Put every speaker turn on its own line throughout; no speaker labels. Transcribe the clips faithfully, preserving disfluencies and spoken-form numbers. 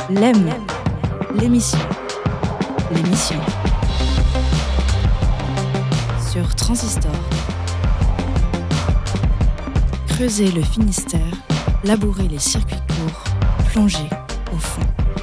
L'Aime, l'émission, l'émission sur Transistor. Creuser le Finistère, labourer les circuits courts, plonger au fond.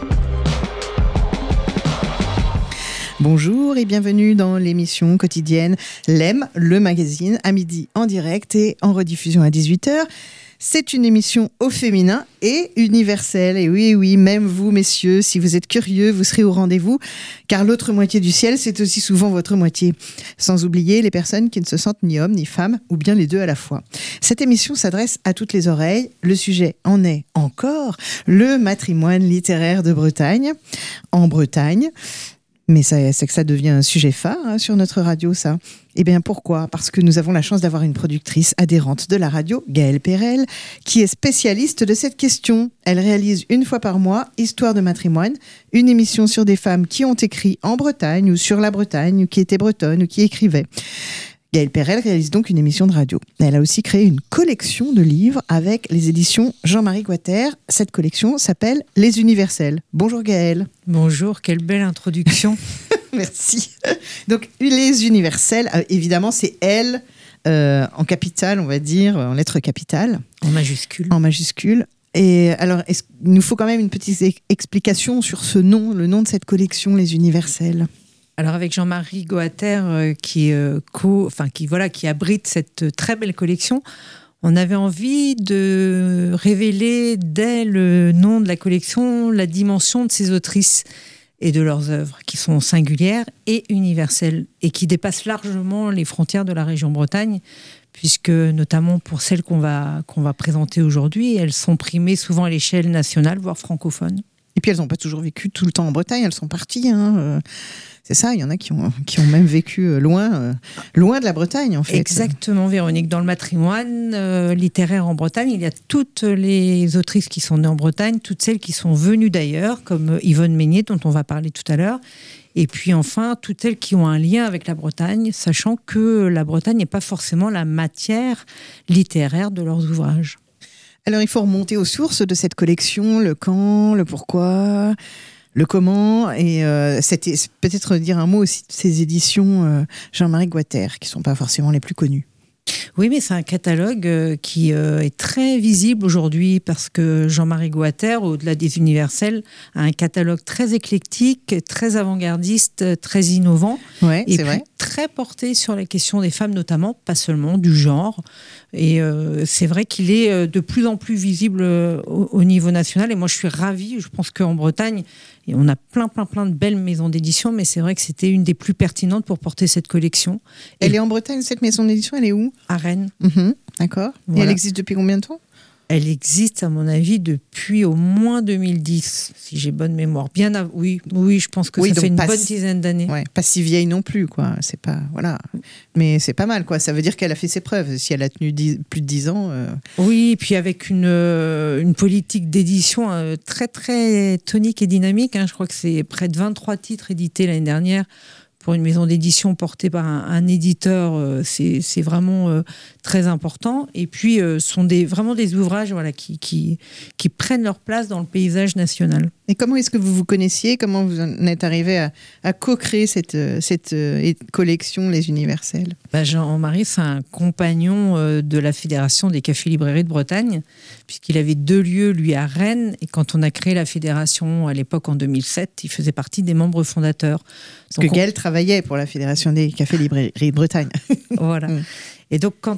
Bonjour et bienvenue dans l'émission quotidienne L'Aime, le magazine, à midi en direct et en rediffusion à dix-huit heures. C'est une émission au féminin et universelle. Et oui, oui, même vous, messieurs, si vous êtes curieux, vous serez au rendez-vous, car l'autre moitié du ciel, c'est aussi souvent votre moitié. Sans oublier les personnes qui ne se sentent ni hommes ni femmes, ou bien les deux à la fois. Cette émission s'adresse à toutes les oreilles. Le sujet en est encore le matrimoine littéraire de Bretagne. En Bretagne. Mais ça, c'est que ça devient un sujet phare hein, sur notre radio, ça. Eh bien, pourquoi ? Parce que nous avons la chance d'avoir une productrice adhérente de la radio, Gaëlle Perel, qui est spécialiste de cette question. Elle réalise une fois par mois Histoire de matrimoine, une émission sur des femmes qui ont écrit en Bretagne ou sur la Bretagne, ou qui étaient bretonnes ou qui écrivaient. Gaëlle Perel réalise donc une émission de radio. Elle a aussi créé une collection de livres avec les éditions Jean-Marie Guater. Cette collection s'appelle Les Universels. Bonjour Gaëlle.
Bonjour, quelle belle introduction.
Merci. Donc Les Universels, euh, évidemment c'est L euh, en capitale, on va dire, en lettres capitales.
En majuscule.
En majuscule. Et alors, est-ce, il nous faut quand même une petite explication sur ce nom, le nom de cette collection, Les Universels.
Alors avec Jean-Marie Guater euh, qui, euh, co, enfin, qui, voilà, qui abrite cette très belle collection, on avait envie de révéler dès le nom de la collection la dimension de ces autrices et de leurs œuvres qui sont singulières et universelles et qui dépassent largement les frontières de la région Bretagne, puisque notamment pour celles qu'on va, qu'on va présenter aujourd'hui, elles sont primées souvent à l'échelle nationale, voire francophone.
Et puis elles n'ont pas toujours vécu tout le temps en Bretagne, elles sont parties. Hein, euh, c'est ça, il y en a qui ont, qui ont même vécu loin, euh, loin de la Bretagne en fait.
Exactement Véronique, dans le matrimoine euh, littéraire en Bretagne, il y a toutes les autrices qui sont nées en Bretagne, toutes celles qui sont venues d'ailleurs, comme Yvonne Meignet dont on va parler tout à l'heure, et puis enfin toutes celles qui ont un lien avec la Bretagne, sachant que la Bretagne n'est pas forcément la matière littéraire de leurs ouvrages.
Alors, il faut remonter aux sources de cette collection, le quand, le pourquoi, le comment, et euh, c'était, peut-être dire un mot aussi de ces éditions euh, Jean-Marie Guater, qui ne sont pas forcément les plus connues.
Oui, mais c'est un catalogue euh, qui euh, est très visible aujourd'hui parce que Jean-Marie Guater, au-delà des universels, a un catalogue très éclectique, très avant-gardiste, très innovant.
Ouais,
et
c'est
puis
vrai.
Très porté sur la question des femmes, notamment, pas seulement du genre. Et euh, c'est vrai qu'il est de plus en plus visible au, au niveau national. Et moi, je suis ravie. Je pense qu'en Bretagne, et on a plein, plein, plein de belles maisons d'édition, mais c'est vrai que c'était une des plus pertinentes pour porter cette collection.
Elle
et
est en Bretagne, cette maison d'édition, elle est où ?
À Rennes.
Mmh, d'accord.
Voilà.
Et elle existe depuis combien de temps ?
Elle existe, à mon avis, depuis au moins deux mille dix, si j'ai bonne mémoire. Bien av- oui, oui, je pense que
oui,
ça fait une bonne
si...
dizaine d'années.
Ouais, pas si vieille non plus, quoi. C'est pas, voilà. Mais c'est pas mal, quoi. Ça veut dire qu'elle a fait ses preuves. Si elle a tenu dix, plus de dix ans. Euh...
Oui, et puis avec une, euh, une politique d'édition euh, très, très tonique et dynamique. Hein. Je crois que c'est près de vingt-trois titres édités l'année dernière. Pour une maison d'édition portée par un, un éditeur, euh, c'est, c'est vraiment euh, très important. Et puis, ce euh, sont des, vraiment des ouvrages voilà, qui, qui, qui prennent leur place dans le paysage national.
Et comment est-ce que vous vous connaissiez ? Comment vous en êtes arrivé à, à co-créer cette, cette euh, collection Les Universels ?
Bah Jean-Marie, c'est un compagnon euh, de la Fédération des cafés-librairies de Bretagne, puisqu'il avait deux lieux, lui, à Rennes. Et quand on a créé la fédération, à l'époque, en deux mille sept, il faisait partie des membres fondateurs.
Parce donc que Gaëlle on... travaillait pour la Fédération des cafés-librairies de Bretagne.
Voilà. Mmh. Et donc, quand,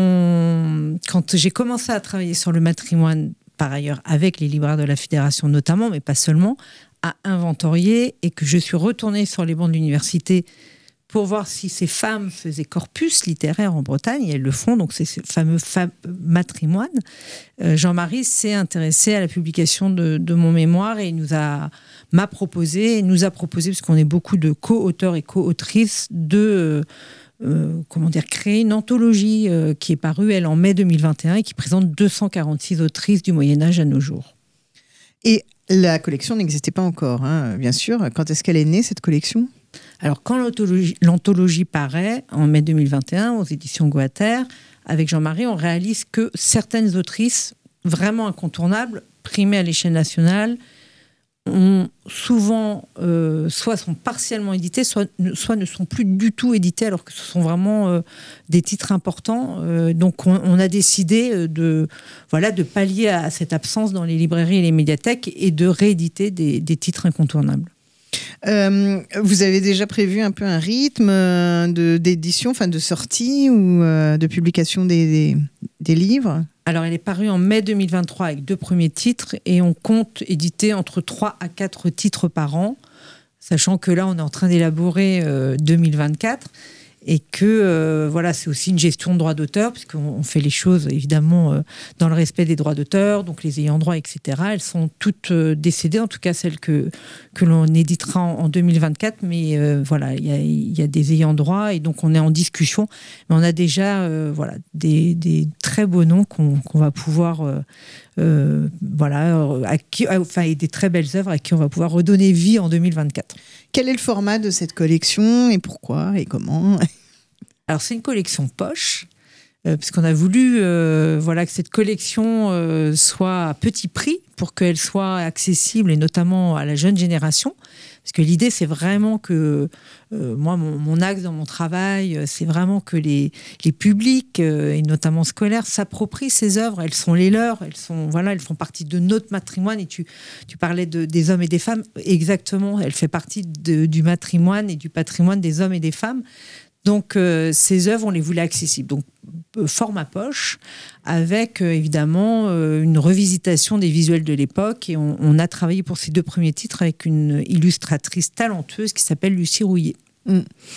on... quand j'ai commencé à travailler sur le matrimoine, par ailleurs avec les libraires de la Fédération notamment, mais pas seulement, à inventorier, et que je suis retournée sur les bancs de l'université pour voir si ces femmes faisaient corpus littéraire en Bretagne, et elles le font, donc c'est ce fameux fam- matrimoine. Euh, Jean-Marie s'est intéressé à la publication de, de mon mémoire et il nous a, m'a proposé, il nous a proposé, parce qu'on est beaucoup de co-auteurs et co-autrices, de... Euh, comment dire, créer une anthologie euh, qui est parue, elle, en mai deux mille vingt et un et qui présente deux cent quarante-six autrices du Moyen-Âge à nos jours.
Et la collection n'existait pas encore, hein, bien sûr. Quand est-ce qu'elle est née, cette collection ?
Alors, quand l'anthologie, l'anthologie paraît, en mai deux mille vingt et un, aux éditions Guater, avec Jean-Marie, on réalise que certaines autrices, vraiment incontournables, primées à l'échelle nationale, ont souvent, euh, soit sont partiellement édités, soit, soit ne sont plus du tout édités, alors que ce sont vraiment euh, des titres importants. Euh, donc on, on a décidé de, voilà, de pallier à cette absence dans les librairies et les médiathèques et de rééditer des, des titres incontournables.
Euh, vous avez déjà prévu un peu un rythme de, d'édition, enfin de sortie ou euh, de publication des, des, des livres ?
Alors, elle est parue en mai deux mille vingt-trois avec deux premiers titres et on compte éditer entre trois à quatre titres par an, sachant que là, on est en train d'élaborer euh, deux mille vingt-quatre et que euh, voilà, c'est aussi une gestion de droits d'auteur, puisqu'on on fait les choses évidemment euh, dans le respect des droits d'auteur, donc les ayants droit, et cetera. Elles sont toutes euh, décédées, en tout cas celles que, que l'on éditera en, en deux mille vingt-quatre, mais euh, voilà, il y a, y a des ayants droit et donc on est en discussion. Mais on a déjà euh, voilà, des, des très beaux noms qu'on, qu'on va pouvoir... Euh, euh, voilà, à qui, enfin, et des très belles œuvres à qui on va pouvoir redonner vie en deux mille vingt-quatre.
Quel est le format de cette collection et pourquoi et comment ?
Alors, c'est une collection poche, euh, puisqu'on a voulu euh, voilà, que cette collection euh, soit à petit prix pour qu'elle soit accessible, et notamment à la jeune génération. Parce que l'idée, c'est vraiment que, euh, moi, mon, mon axe dans mon travail, c'est vraiment que les, les publics, euh, et notamment scolaires, s'approprient ces œuvres. Elles sont les leurs, elles, sont, voilà, elles font partie de notre matrimoine. Et tu, tu parlais de, des hommes et des femmes, exactement, elle fait partie de, du matrimoine et du patrimoine des hommes et des femmes. Donc, euh, ces œuvres, on les voulait accessibles. Donc, euh, format poche, avec euh, évidemment euh, une revisitation des visuels de l'époque. Et on, on a travaillé pour ces deux premiers titres avec une illustratrice talentueuse qui s'appelle Lucie Rouillet.
Mmh.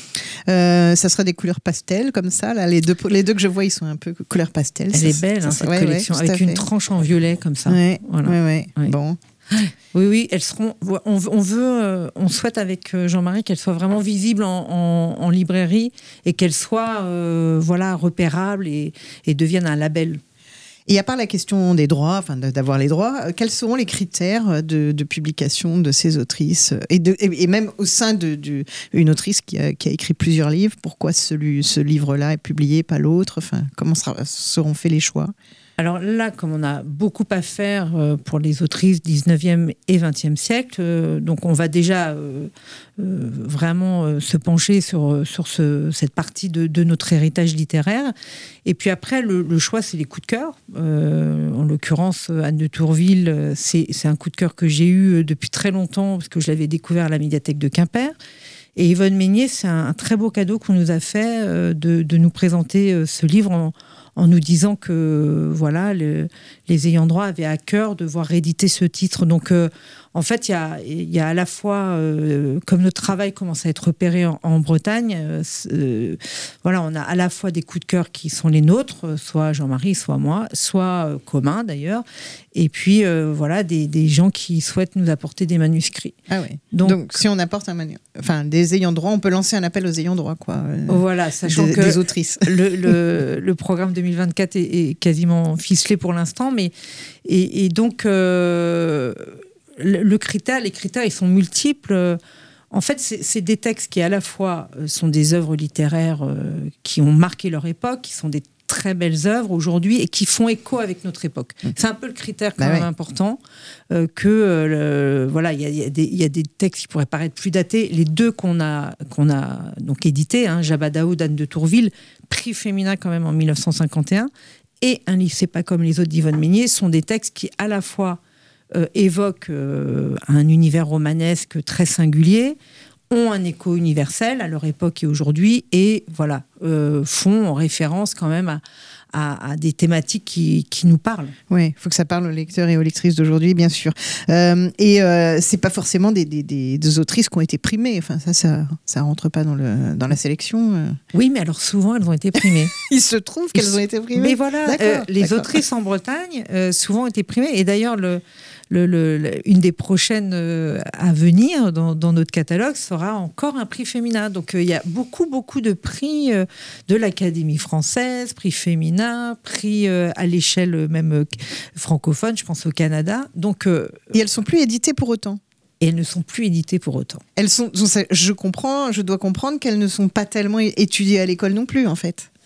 Euh, ça sera des couleurs pastel comme ça là, les deux, les deux que je vois, ils sont un peu couleur pastel.
Elle
ça,
est belle,
ça,
hein,
ça,
cette
ouais,
collection,
ouais,
avec une tranche en violet comme ça.
Ouais,
voilà.
ouais, ouais.
Ouais.
Bon.
Oui, oui, elles seront. On veut, on, veut, on souhaite avec Jean-Marie qu'elles soient vraiment visibles en, en, en librairie et qu'elles soient, euh, voilà, repérables et, et deviennent un label.
Et à part la question des droits, enfin d'avoir les droits, quels seront les critères de, de publication de ces autrices et, de, et, et même au sein de, de une autrice qui a, qui a écrit plusieurs livres, pourquoi celui, ce livre-là est publié, pas l'autre ? Enfin, comment sera, seront faits les choix ?
Alors là, comme on a beaucoup à faire pour les autrices dix-neuvième et vingtième siècle, donc on va déjà euh, euh, vraiment euh, se pencher sur, sur ce, cette partie de, de notre héritage littéraire. Et puis après, le, le choix, c'est les coups de cœur. Euh, en l'occurrence, Anne de Tourville, c'est, c'est un coup de cœur que j'ai eu depuis très longtemps, parce que je l'avais découvert à la médiathèque de Quimper. Et Yvonne Meignet, c'est un, un très beau cadeau qu'on nous a fait euh, de, de nous présenter euh, ce livre en en nous disant que voilà, le, les ayants droit avaient à cœur de voir rééditer ce titre. Donc, euh, en fait, il y a, y a à la fois, euh, comme notre travail commence à être repéré en, en Bretagne, euh, voilà, on a à la fois des coups de cœur qui sont les nôtres, soit Jean-Marie, soit moi, soit euh, communs d'ailleurs, et puis euh, voilà, des, des gens qui souhaitent nous apporter des manuscrits.
Ah ouais. Donc, Donc si on apporte un manu... enfin, des ayants droit, on peut lancer un appel aux ayants droit, quoi.
Voilà, sachant
des,
que
des autrices.
le, le, le programme deux mille vingt-quatre est, est quasiment ficelé pour l'instant, mais et, et donc euh, le, le critère, les critères, ils sont multiples. En fait, c'est, c'est des textes qui à la fois sont des œuvres littéraires euh, qui ont marqué leur époque, qui sont des très belles œuvres aujourd'hui et qui font écho avec notre époque. C'est un peu le critère quand bah même ouais. important euh, que euh, le, voilà, il y, y, y a des textes qui pourraient paraître plus datés. Les deux qu'on a qu'on a donc édités, hein, Jabba Daoud, Anne de Tourville, prix féminin quand même en mille neuf cent cinquante et un, et Un livre c'est pas comme les autres d'Yvonne Meignet, sont des textes qui à la fois euh, évoquent euh, un univers romanesque très singulier, ont un écho universel à leur époque et aujourd'hui, et voilà, euh, font référence quand même à, à, à des thématiques qui, qui nous parlent.
Oui, il faut que ça parle aux lecteurs et aux lectrices d'aujourd'hui, bien sûr. Euh, et euh, c'est pas forcément des, des, des, des autrices qui ont été primées. Enfin, ça, ça, ça rentre pas dans, le, dans la sélection.
Oui, mais alors souvent, elles ont été primées.
Il se trouve qu'elles
Il
ont été primées.
Mais voilà, euh, les d'accord. autrices en Bretagne, euh, souvent ont été primées. Et d'ailleurs, le... Le, le, le, une des prochaines euh, à venir dans, dans notre catalogue sera encore un prix féminin. Donc, il euh, y a beaucoup, beaucoup de prix euh, de l'Académie française, prix féminin, prix euh, à l'échelle même euh, francophone, je pense au Canada. Donc, euh,
et elles ne sont plus éditées pour autant.
Et elles ne sont plus éditées pour autant.
Elles sont, je comprends, je dois comprendre qu'elles ne sont pas tellement étudiées à l'école non plus, en fait.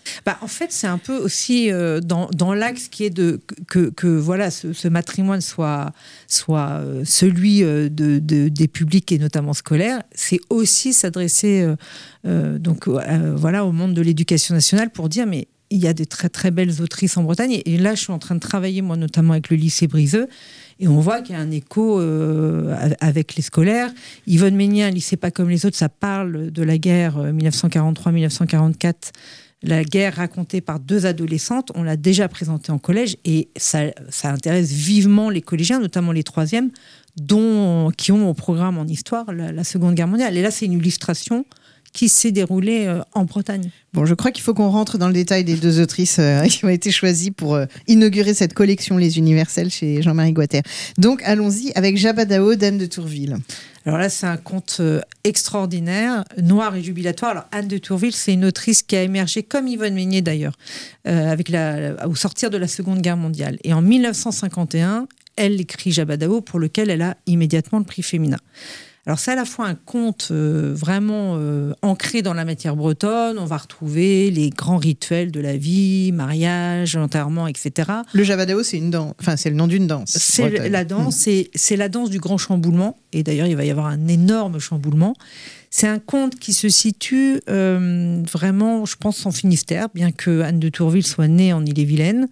Bah, en fait, c'est un peu aussi euh, dans, dans l'axe qui est de que, que voilà, ce, ce matrimoine soit, soit euh, celui euh, de, de, des publics et notamment scolaires. C'est aussi s'adresser euh, euh, donc euh, voilà, au monde de l'éducation nationale pour dire mais il y a des très très belles autrices en Bretagne. Et là, je suis en train de travailler moi notamment avec le lycée Briseux. Et on voit qu'il y a un écho euh, avec les scolaires. Yvonne Meignet, un lycée pas comme les autres, ça parle de la guerre euh, dix-neuf cent quarante-trois dix-neuf cent quarante-quatre. La guerre racontée par deux adolescentes, on l'a déjà présentée en collège et ça, ça intéresse vivement les collégiens, notamment les troisièmes, dont, qui ont au programme en histoire la, la Seconde Guerre mondiale. Et là, c'est une illustration qui s'est déroulée euh, en Bretagne.
Bon, je crois qu'il faut qu'on rentre dans le détail des deux autrices euh, qui ont été choisies pour euh, inaugurer cette collection Les Universels chez Jean-Marie Guater. Donc, allons-y avec Jabadao d'Anne de Tourville.
Alors là, c'est un conte euh, extraordinaire, noir et jubilatoire. Alors, Anne de Tourville, c'est une autrice qui a émergé, comme Yvonne Meignet d'ailleurs, euh, avec la, au sortir de la Seconde Guerre mondiale. Et en dix-neuf cent cinquante et un, elle écrit Jabadao, pour lequel elle a immédiatement le prix Féminin. Alors c'est à la fois un conte euh, vraiment euh, ancré dans la matière bretonne. On va retrouver les grands rituels de la vie, mariage, enterrement, et cetera.
Le Jabadao, c'est une danse. Enfin, c'est le nom d'une danse.
C'est bretonne. La danse, mmh. c'est, c'est la danse du grand chamboulement. Et d'ailleurs, il va y avoir un énorme chamboulement. C'est un conte qui se situe euh, vraiment, je pense, en Finistère, bien que Anne de Tourville soit née en Ille-et-Vilaine.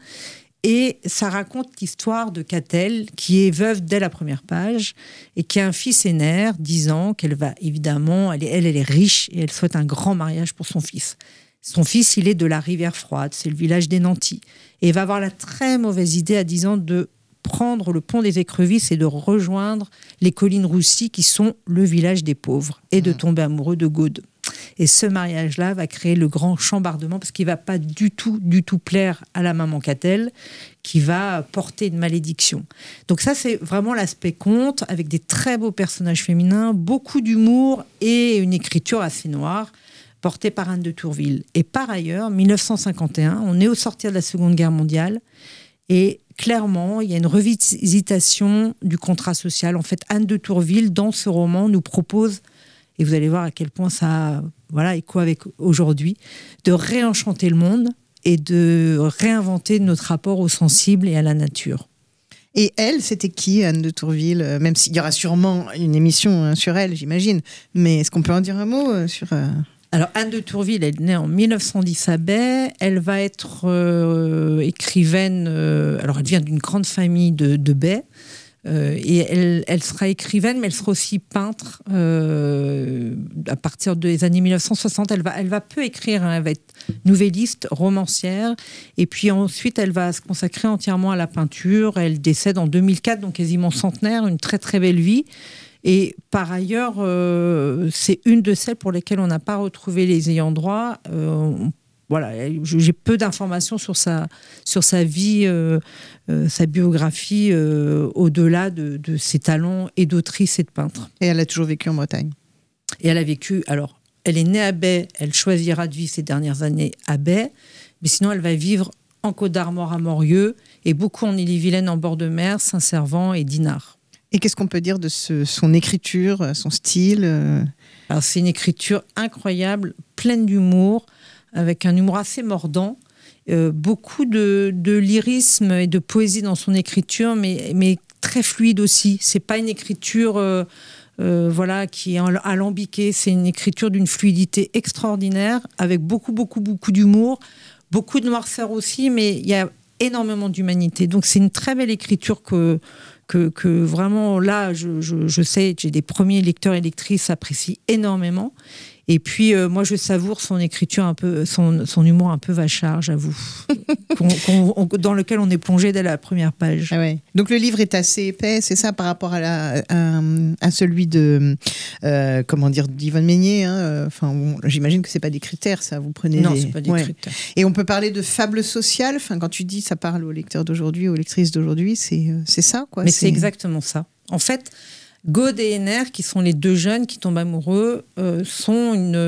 Et ça raconte l'histoire de Catel, qui est veuve dès la première page, et qui a un fils aîné, dix ans, qu'elle va évidemment, elle, est, elle, elle est riche, et elle souhaite un grand mariage pour son fils. Son fils, il est de la Rivière Froide, c'est le village des Nantis. Et il va avoir la très mauvaise idée à dix ans de prendre le pont des Écrevisses et de rejoindre les collines roussies, qui sont le village des pauvres, et de tomber amoureux de Gaude. Et ce mariage-là va créer le grand chambardement parce qu'il ne va pas du tout, du tout plaire à la maman Catel, qui va porter une malédiction. Donc ça, c'est vraiment l'aspect conte, avec des très beaux personnages féminins, beaucoup d'humour et une écriture assez noire, portée par Anne de Tourville. Et par ailleurs, dix-neuf cent cinquante et un, on est au sortir de la Seconde Guerre mondiale, et clairement, il y a une revisitation du contrat social. En fait, Anne de Tourville, dans ce roman, nous propose, et vous allez voir à quel point ça voilà, écho avec aujourd'hui, de réenchanter le monde et de réinventer notre rapport au sensible et à la nature.
Et elle, c'était qui, Anne de Tourville ? Même s'il y aura sûrement une émission sur elle, j'imagine. Mais est-ce qu'on peut en dire un mot sur...
Alors, Anne de Tourville, elle est née en dix-neuf cent dix à Baie. Elle va être euh, écrivaine... Euh, alors, elle vient d'une grande famille de, de Baie. Euh, et elle, elle sera écrivaine, mais elle sera aussi peintre. Euh, à partir des années dix-neuf cent soixante, elle va, elle va peu écrire. Hein, elle va être nouvelliste, romancière. Et puis ensuite, elle va se consacrer entièrement à la peinture. Elle décède en deux mille quatre, donc quasiment centenaire. Une très, très belle vie. Et par ailleurs, euh, c'est une de celles pour lesquelles on n'a pas retrouvé les ayants droit. Euh, Voilà, j'ai peu d'informations sur sa, sur sa vie, euh, euh, sa biographie, euh, au-delà de, de ses talents et d'autrice et de peintre.
Et elle a toujours vécu en Bretagne.
Et elle a vécu, alors, elle est née à Baie, elle choisira de vivre ces dernières années à Baie, mais sinon elle va vivre en Côte d'Armor à Morieux, et beaucoup en Ille-et-Vilaine en bord de mer, Saint-Servant et Dinard.
Et qu'est-ce qu'on peut dire de ce, son écriture, son style ?
Alors, c'est une écriture incroyable, pleine d'humour, avec un humour assez mordant, euh, beaucoup de, de lyrisme et de poésie dans son écriture, mais, mais très fluide aussi. C'est pas une écriture euh, euh, voilà, qui est alambiquée, c'est une écriture d'une fluidité extraordinaire, avec beaucoup, beaucoup, beaucoup d'humour, beaucoup de noirceur aussi, mais il y a énormément d'humanité. Donc c'est une très belle écriture que, que, que vraiment, là, je, je, je sais, j'ai des premiers lecteurs et lectrices apprécient énormément. Et puis, euh, moi, je savoure son écriture un peu, son, son humour un peu vachard, j'avoue, qu'on, qu'on, dans lequel on est plongé dès la première page.
Ah ouais. Donc, le livre est assez épais, c'est ça, par rapport à, la, à, à celui de, euh, comment dire, d'Yvonne Meignet. Hein. Enfin, bon, j'imagine que c'est pas des critères, ça. Vous prenez
non,
les...
c'est pas des
ouais.
critères.
Et on peut parler de fable sociale. Enfin, quand tu dis ça parle aux lecteurs d'aujourd'hui, aux lectrices d'aujourd'hui, c'est, c'est ça, quoi.
Mais
c'est...
c'est exactement ça. En fait, Gaude et Henner, qui sont les deux jeunes qui tombent amoureux, euh, sont une,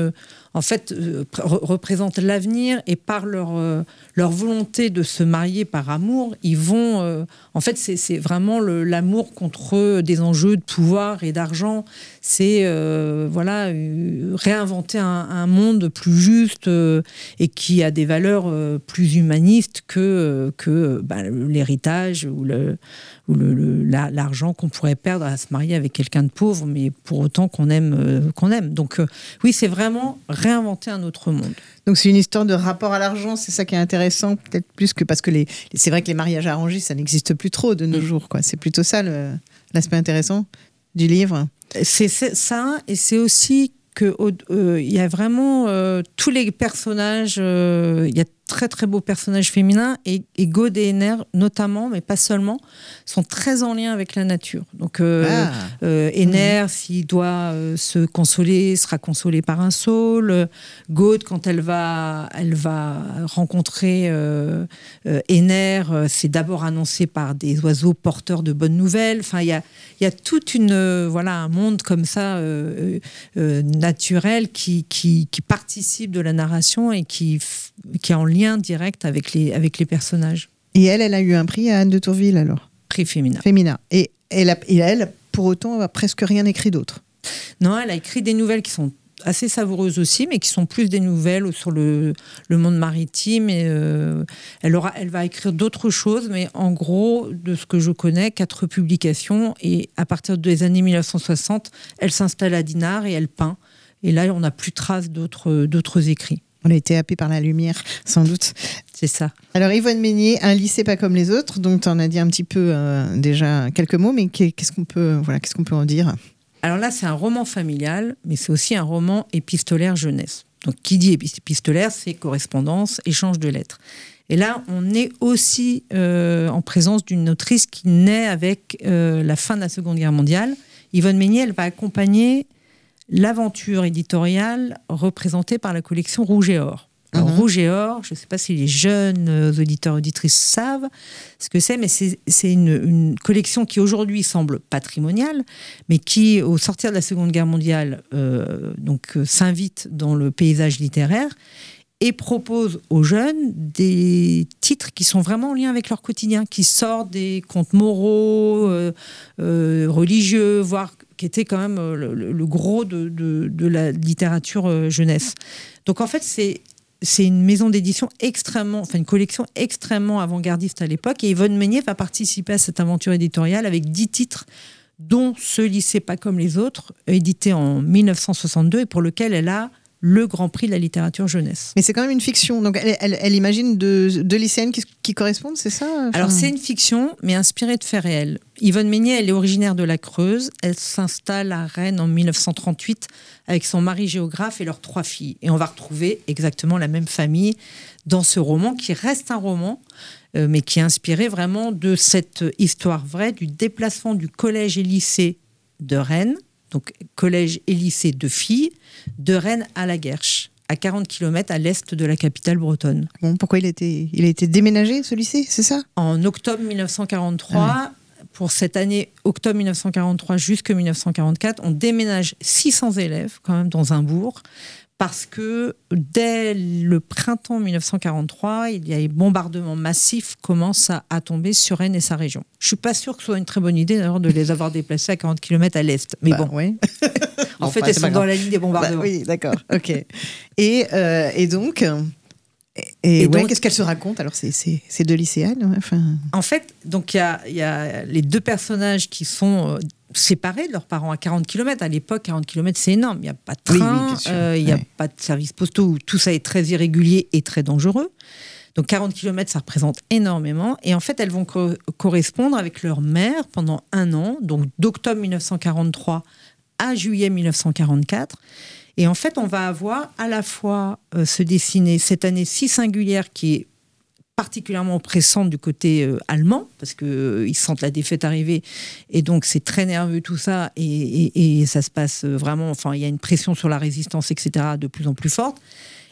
en fait, euh, pr- représentent l'avenir et par leur, euh, leur volonté de se marier par amour, ils vont... Euh, en fait, c'est, c'est vraiment le, l'amour contre des enjeux de pouvoir et d'argent. C'est euh, voilà, euh, réinventer un, un monde plus juste euh, et qui a des valeurs euh, plus humanistes que, euh, que bah, l'héritage ou, le, ou le, le, la, l'argent qu'on pourrait perdre à se marier avec quelqu'un de pauvre, mais pour autant qu'on aime. Euh, qu'on aime. Donc euh, oui, c'est vraiment réinventer un autre monde.
Donc c'est une histoire de rapport à l'argent, c'est ça qui est intéressant, peut-être plus que parce que les, c'est vrai que les mariages arrangés, ça n'existe plus trop de nos jours, quoi. C'est plutôt ça le, l'aspect intéressant du livre.
C'est, c'est ça, et c'est aussi que euh, il y a vraiment euh, tous les personnages, euh, il y a très très beaux personnages féminins et, et Gaude et Ener notamment, mais pas seulement, sont très en lien avec la nature. Donc euh, ah. euh, Ener, mmh. s'il doit euh, se consoler, sera consolé par un saule. Gaude, quand elle va, elle va rencontrer euh, euh, Ener, euh, c'est d'abord annoncé par des oiseaux porteurs de bonnes nouvelles. Enfin, il y a, il y a toute une euh, voilà un monde comme ça euh, euh, naturel qui, qui qui participe de la narration et qui qui est en lien direct avec les, avec les personnages.
Et elle, elle a eu un prix à Anne de Tourville, alors ?
Prix Femina.
Femina. Et elle, a, et elle, pour autant, a presque rien écrit d'autre.
Non, elle a écrit des nouvelles qui sont assez savoureuses aussi, mais qui sont plus des nouvelles sur le, le monde maritime. Et, euh, elle, aura, elle va écrire d'autres choses, mais en gros, de ce que je connais, quatre publications. Et à partir des années mille neuf cent soixante, elle s'installe à Dinard et elle peint. Et là, on n'a plus trace d'autres, d'autres écrits.
On a été happé par la lumière, sans doute.
C'est ça.
Alors, Yvonne Meignier, un lycée pas comme les autres, dont tu en as dit un petit peu euh, déjà quelques mots, mais qu'est-ce qu'on peut, voilà, qu'est-ce qu'on peut en dire ?
Alors là, c'est un roman familial, mais c'est aussi un roman épistolaire jeunesse. Donc, qui dit épistolaire, c'est correspondance, échange de lettres. Et là, on est aussi euh, en présence d'une autrice qui naît avec euh, la fin de la Seconde Guerre mondiale. Yvonne Meignier, elle va accompagner l'aventure éditoriale représentée par la collection Rouge et Or. Alors, mmh. Rouge et Or, je ne sais pas si les jeunes auditeurs auditrices savent ce que c'est, mais c'est, c'est une, une collection qui aujourd'hui semble patrimoniale, mais qui, au sortir de la Seconde Guerre mondiale, euh, donc, euh, s'invite dans le paysage littéraire et propose aux jeunes des titres qui sont vraiment en lien avec leur quotidien, qui sortent des contes moraux, euh, euh, religieux, voire qui était quand même le, le, le gros de, de, de la littérature jeunesse. Donc en fait, c'est, c'est une maison d'édition extrêmement, enfin une collection extrêmement avant-gardiste à l'époque. Et Yvonne Meignier va participer à cette aventure éditoriale avec dix titres, dont Ce lycée pas comme les autres, édité en mille neuf cent soixante-deux et pour lequel elle a le Grand Prix de la littérature jeunesse.
Mais c'est quand même une fiction, donc elle, elle, elle imagine deux, deux lycéennes qui, qui correspondent, c'est ça ? Enfin...
Alors c'est une fiction, mais inspirée de faits réels. Yvonne Meignier, elle est originaire de la Creuse, elle s'installe à Rennes en mille neuf cent trente-huit avec son mari géographe et leurs trois filles. Et on va retrouver exactement la même famille dans ce roman, qui reste un roman, euh, mais qui est inspiré vraiment de cette histoire vraie du déplacement du collège et lycée de Rennes, donc collège et lycée de filles, de Rennes à La Guerche, à quarante kilomètres à l'est de la capitale bretonne.
Bon, pourquoi il a été, il a été déménagé, ce lycée, c'est ça ?
En octobre mille neuf cent quarante-trois, ah ouais. Pour cette année, octobre mille neuf cent quarante-trois jusqu'à mille neuf cent quarante-quatre, on déménage six cents élèves quand même dans un bourg, parce que dès le printemps mille neuf cent quarante-trois, il y a des bombardements massifs qui commencent à, à tomber sur Rennes et sa région. Je ne suis pas sûre que ce soit une très bonne idée d'ailleurs de les avoir déplacés à quarante kilomètres à l'est. Mais bah, bon,
oui.
en
bon,
fait,
enfin,
elles sont dans la ligne des bombardements.
Bah, oui, d'accord, ok. Et, euh, et donc... Et, et ouais, donc, qu'est-ce qu'elle se raconte alors c'est, c'est, c'est deux lycéennes enfin...
En fait, donc il y a, y a les deux personnages qui sont euh, séparés de leurs parents à quarante kilomètres. À l'époque, quarante kilomètres, c'est énorme. Il n'y a pas de train, il oui, oui, n'y euh, a ouais. pas de services postaux, tout ça est très irrégulier et très dangereux. Donc quarante kilomètres, ça représente énormément. Et en fait, elles vont co- correspondre avec leur mère pendant un an, donc d'octobre mille neuf cent quarante-trois à juillet mille neuf cent quarante-quatre. Et en fait, on va avoir à la fois euh, se dessiner cette année si singulière qui est particulièrement oppressante du côté euh, allemand, parce qu'ils euh, sentent la défaite arriver, et donc c'est très nerveux tout ça, et, et, et ça se passe vraiment, enfin il y a une pression sur la résistance, et cetera, de plus en plus forte.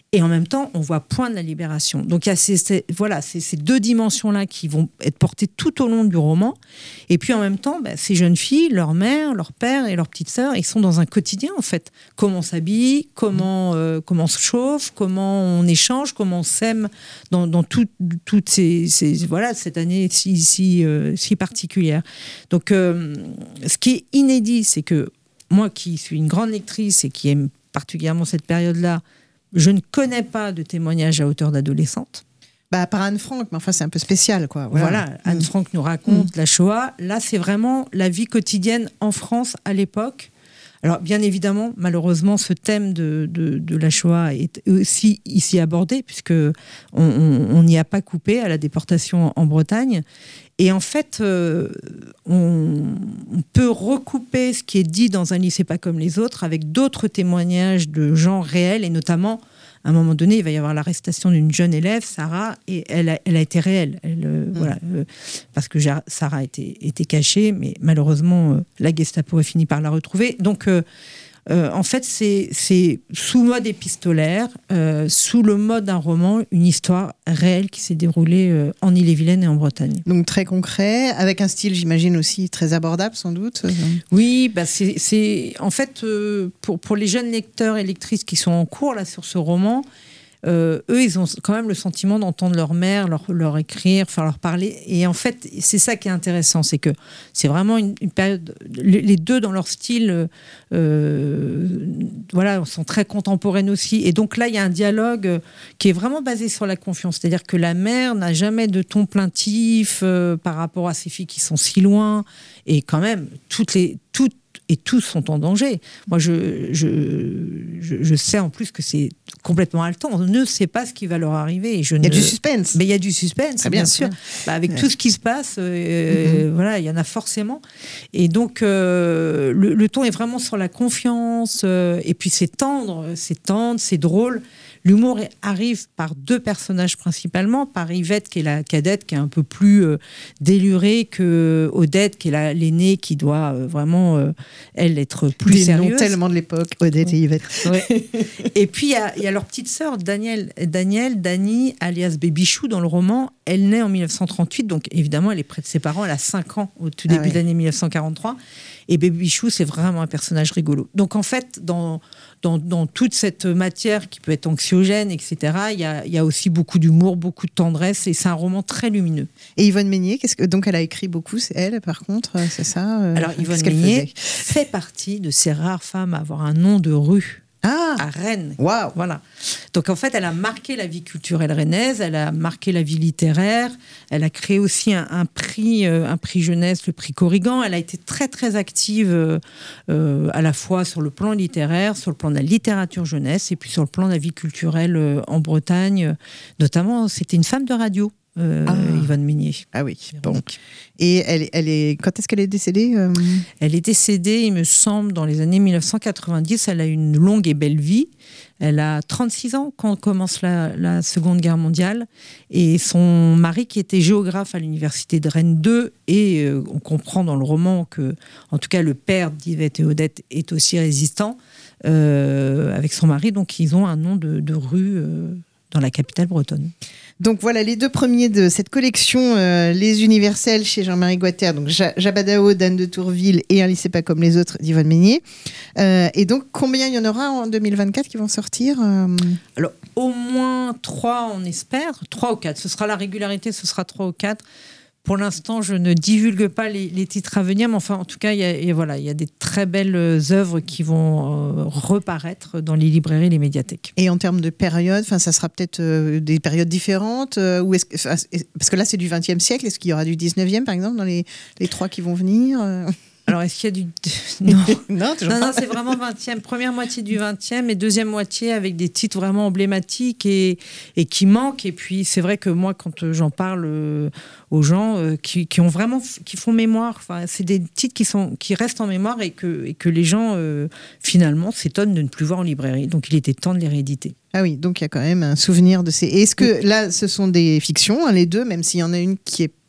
Et en même temps, on voit Point de la Libération. Donc il y a ces, ces, voilà, ces, ces deux dimensions-là qui vont être portées tout au long du roman. Et puis en même temps, bah, ces jeunes filles, leur mère, leur père et leur petite sœur, ils sont dans un quotidien en fait. Comment on s'habille, comment, euh, comment on se chauffe, comment on échange, comment on s'aime dans, dans toutes tout ces, ces, voilà, cette année si, si, euh, si particulière. Donc euh, ce qui est inédit, c'est que moi qui suis une grande lectrice et qui aime particulièrement cette période-là, je ne connais pas de témoignages à hauteur d'adolescente.
Bah, par Anne Frank, mais enfin, c'est un peu spécial, quoi. Voilà,
voilà Anne
mmh.
Frank nous raconte mmh. la Shoah. Là, c'est vraiment la vie quotidienne en France à l'époque. Alors, bien évidemment, malheureusement, ce thème de, de, de la Shoah est aussi ici abordé, puisqu'on on n'y a pas coupé à la déportation en Bretagne. Et en fait, euh, on, on peut recouper ce qui est dit dans Un lycée pas comme les autres avec d'autres témoignages de gens réels, et notamment, à un moment donné, il va y avoir l'arrestation d'une jeune élève, Sarah, et elle a, elle a été réelle. Elle, euh, mmh. voilà, euh, parce que Sarah était, était cachée, mais malheureusement, euh, la Gestapo a fini par la retrouver. Donc, euh, Euh, en fait, c'est, c'est sous mode épistolaire, euh, sous le mode d'un roman, une histoire réelle qui s'est déroulée euh, en Ille-et-Vilaine et en Bretagne.
Donc très concret, avec un style, j'imagine, aussi très abordable, sans doute.
Oui, bah c'est, c'est en fait, euh, pour, pour les jeunes lecteurs et lectrices qui sont en cours là, sur ce roman, Euh, eux, ils ont quand même le sentiment d'entendre leur mère leur, leur écrire, enfin leur parler. Et en fait, c'est ça qui est intéressant, c'est que c'est vraiment une, une période. Les deux, dans leur style, euh, voilà, sont très contemporaines aussi. Et donc là, il y a un dialogue qui est vraiment basé sur la confiance. C'est-à-dire que la mère n'a jamais de ton plaintif euh, par rapport à ses filles qui sont si loin. Et quand même, toutes les toutes et tous sont en danger. Moi, je, je, je, je sais en plus que c'est complètement haletant. On ne sait pas ce qui va leur arriver. Et je
il y a
ne...
du suspense.
Mais il y a du suspense, bien, bien sûr. Bah, avec ouais. tout ce qui se passe, euh, mm-hmm. voilà, il y en a forcément. Et donc, euh, le, le ton est vraiment sur la confiance. Euh, et puis, c'est tendre, c'est tendre, c'est drôle. L'humour arrive par deux personnages principalement, par Yvette qui est la cadette, qui est un peu plus euh, délurée que Odette, qui est la, l'aînée, qui doit euh, vraiment, euh, elle, être plus
Des
sérieuse.
noms tellement de l'époque, Odette et Yvette.
Ouais. Et puis, il y, y a leur petite sœur, Danielle, Danielle, Dani, alias Bébichou, dans le roman. Elle naît en dix-neuf cent trente-huit, donc évidemment, elle est près de ses parents. Elle a cinq ans au tout début ah ouais. de l'année dix-neuf cent quarante-trois. Et Bébichou, c'est vraiment un personnage rigolo. Donc, en fait, dans, dans, dans toute cette matière qui peut être anxiogène, et cetera, il y a, y a aussi beaucoup d'humour, beaucoup de tendresse, et c'est un roman très lumineux.
Et Yvonne Meignet, qu'est-ce que, donc elle a écrit beaucoup, c'est elle, par contre, c'est ça euh,
Alors, Yvonne Meignet fait partie de ces rares femmes à avoir un nom de rue.
Ah,
à Rennes.
Wow.
Voilà. Donc en fait, elle a marqué la vie culturelle rennaise, elle a marqué la vie littéraire, elle a créé aussi un, un prix, euh, un prix jeunesse, le prix Corrigan. Elle a été très très active euh, euh, à la fois sur le plan littéraire, sur le plan de la littérature jeunesse, et puis sur le plan de la vie culturelle euh, en Bretagne. Notamment, c'était une femme de radio. Euh, ah. Yvonne Meignet.
Ah oui, bon. Et elle, elle est, quand est-ce qu'elle est décédée euh...
Elle est décédée, il me semble, dans les années dix-neuf cent quatre-vingt-dix. Elle a une longue et belle vie. Elle a trente-six ans quand commence la, la Seconde Guerre mondiale. Et son mari, qui était géographe à l'université de Rennes deux, et euh, on comprend dans le roman que, en tout cas, le père d'Yvette et Odette est aussi résistant euh, avec son mari. Donc, ils ont un nom de, de rue euh, dans la capitale bretonne.
Donc voilà les deux premiers de cette collection, euh, Les Universels chez Jean-Marie Guater, donc Jabadao d'Anne de Tourville et Un lycée pas comme les autres d'Yvonne Meignet. Euh, et donc combien il y en aura en deux mille vingt-quatre qui vont sortir euh...
Alors au moins trois, on espère, trois ou quatre. Ce sera la régularité, ce sera trois ou quatre. Pour l'instant, je ne divulgue pas les, les titres à venir, mais enfin, en tout cas, il y a, et voilà, il y a des très belles œuvres qui vont euh, reparaître dans les librairies et les médiathèques.
Et en termes de période, ça sera peut-être euh, des périodes différentes euh, ou est-ce que, parce que là, c'est du vingtième siècle. Est-ce qu'il y aura du dix-neuvième, par exemple, dans les, les trois qui vont venir euh...
Alors, est-ce qu'il y a du... Non,
non,
non, non, c'est vraiment vingtième, première moitié du vingtième et deuxième moitié avec des titres vraiment emblématiques et, et qui manquent. Et puis, c'est vrai que moi, quand j'en parle euh, aux gens euh, qui, qui ont vraiment, qui font mémoire, enfin, c'est des titres qui, sont, qui restent en mémoire et que, et que les gens, euh, finalement, s'étonnent de ne plus voir en librairie. Donc, il était temps de les rééditer.
Ah oui, donc il y a quand même un souvenir de ces... Et est-ce que là, ce sont des fictions, hein, les deux, même s'il y en a une qui est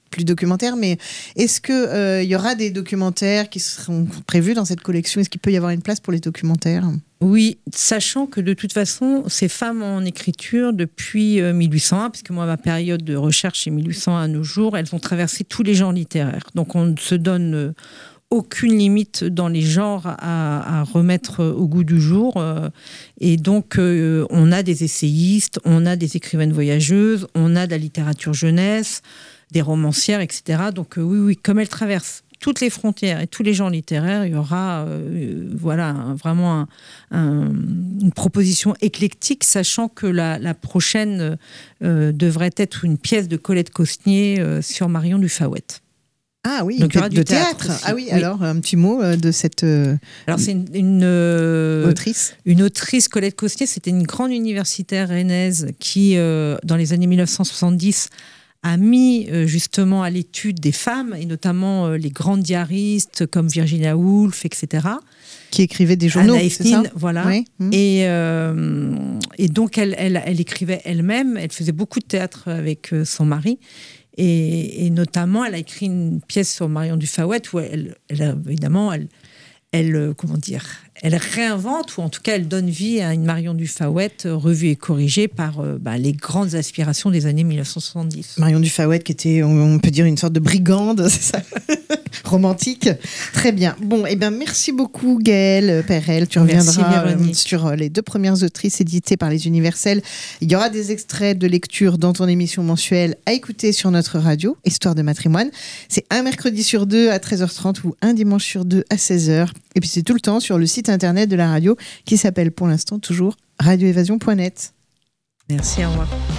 plus documentaire, mais est-ce qu'il euh, y aura des documentaires qui seront prévus dans cette collection? Est-ce qu'il peut y avoir une place pour les documentaires?
Oui, sachant que de toute façon, ces femmes en écriture depuis euh, mille huit cent un, puisque moi, ma période de recherche est mille huit cent un à nos jours, elles ont traversé tous les genres littéraires. Donc on ne se donne euh, aucune limite dans les genres à, à remettre au goût du jour. Euh, et donc, euh, on a des essayistes, on a des écrivaines voyageuses, on a de la littérature jeunesse, des romancières, et cetera. Donc euh, oui, oui, comme elles traversent toutes les frontières et tous les genres littéraires, il y aura euh, voilà, un, vraiment un, un, une proposition éclectique, sachant que la, la prochaine euh, devrait être une pièce de Colette Cosnier euh, sur Marion Dufayet.
Ah oui,
donc, il y aura
de
du
théâtre.
théâtre
ah oui,
oui,
alors un petit mot euh, de cette euh,
alors c'est une, une euh,
autrice.
Une autrice, Colette Cosnier, c'était une grande universitaire rennaise qui, euh, dans les années mille neuf cent soixante-dix, a mis euh, justement à l'étude des femmes, et notamment euh, les grandes diaristes comme Virginia Woolf, et cetera.
Qui écrivait des journaux,
Anna
c'est ça?
Voilà.
Oui. Mmh.
Et, euh, et donc, elle, elle, elle écrivait elle-même, elle faisait beaucoup de théâtre avec euh, son mari. Et, et notamment, elle a écrit une pièce sur Marion Dufayet où elle, elle évidemment, elle, elle, comment dire, elle réinvente, ou en tout cas, elle donne vie à une Marion Dufayet revue et corrigée par euh, bah, les grandes aspirations des années mille neuf cent soixante-dix.
Marion Dufayet, qui était, on peut dire, une sorte de brigande, c'est ça? Romantique. Très bien. Bon, eh bien, merci beaucoup, Gaëlle Perel. Tu reviendras euh, sur les deux premières autrices éditées par les Universels. Il y aura des extraits de lecture dans ton émission mensuelle à écouter sur notre radio, Histoire de matrimoine. C'est un mercredi sur deux à treize heures trente ou un dimanche sur deux à seize heures. Et puis, c'est tout le temps sur le site internet de la radio qui s'appelle pour l'instant toujours radio évasion point net.
Merci, au revoir.